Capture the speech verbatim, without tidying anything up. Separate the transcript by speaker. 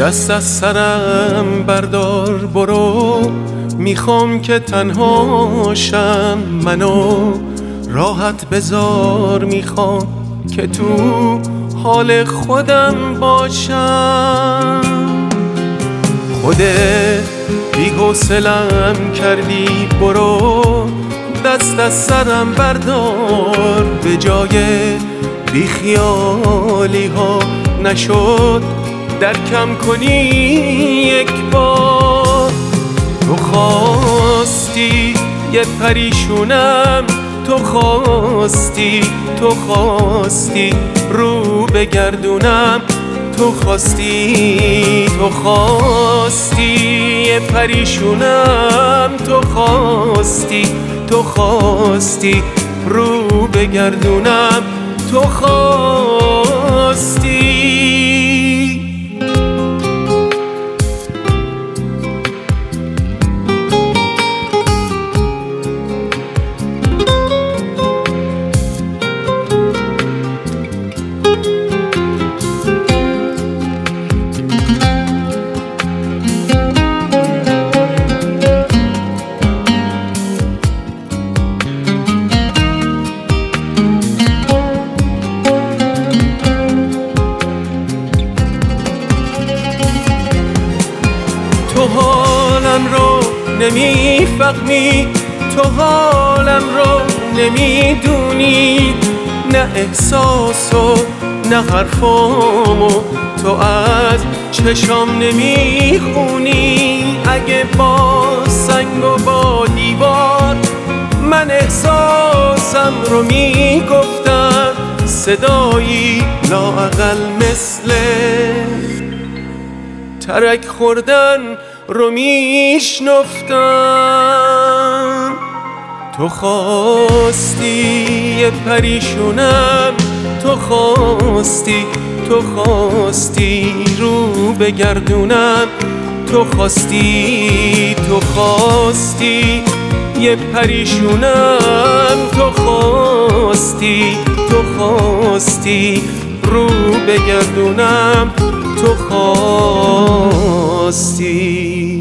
Speaker 1: دست از سرم بردار برو، میخوام که تنهاشم، منو راحت بذار، میخوام که تو حال خودم باشم. خودت بی‌حوصله‌ام کردی، برو دست از سرم بردار، به جای بیخیالی ها نشد درکم کنی یک بار. تو خواستی یه پریشونم، تو خواستی تو خواستی رو بگردونم، تو خواستی تو خواستی یه پریشونم، تو خواستی تو خواستی رو بگردونم، تو خواستی. تو حالم رو نمیفهمی، تو حالم رو نمیدونی، نه احساس و نه حرفامو تو از چشام نمیخونی. اگه با سنگ و با دیوار من احساسم رو میگفتم، صدایی لااقل مثل ترک خوردن رو میشنفتم. تو خواستی یه پریشونم، تو خواستی تو خواستی رو بگردونم، تو خواستی تو خواستی یه پریشونم، تو خواستی تو خواستی رو بگردونم، تو خواستی.